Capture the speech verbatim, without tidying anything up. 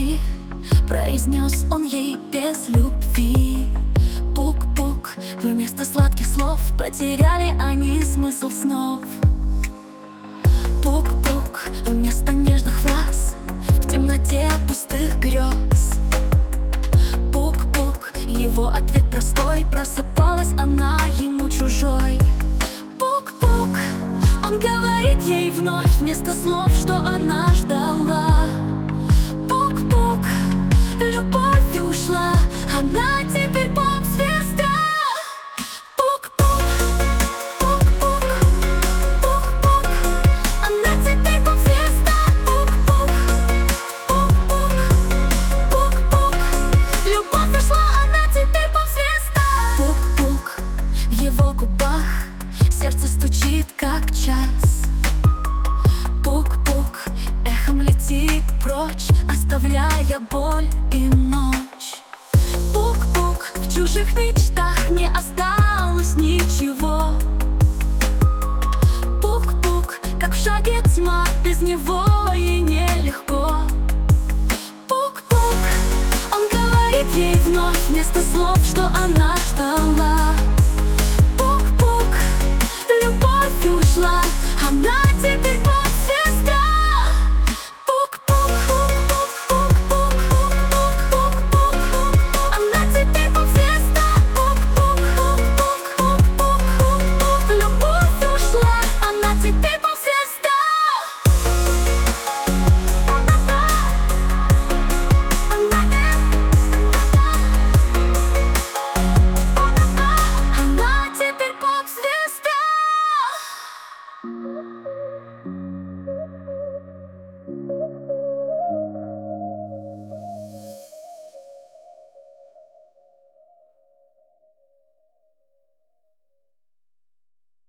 уйти, произнес он ей без любви. Пук-пук, вместо сладких слов потеряли они смысл снов. Пук-пук, вместо нежных фраз в темноте пустых грез. Пук-пук, его ответ простой, просыпалась она ему чужой. Пук-пук, он говорит ей вновь вместо слов, что она ждала. Пук-пук, любовь ушла, она теперь поп-звезда. Пук-пук, пук-пук, пук-пук, она теперь поп-звезда. Пук-пук, пук-пук, пук-пук, любовь ушла, она теперь поп-звезда. Пук-пук, в его губах сердце стучит как час. Пук-пук, эхом летит прочь, оставляя боль и ночь. Пук-пук, в чужих мечтах не осталось ничего. Пук-пук, как в шаге тьма, без него ей нелегко. Пук-пук, он говорит ей вновь вместо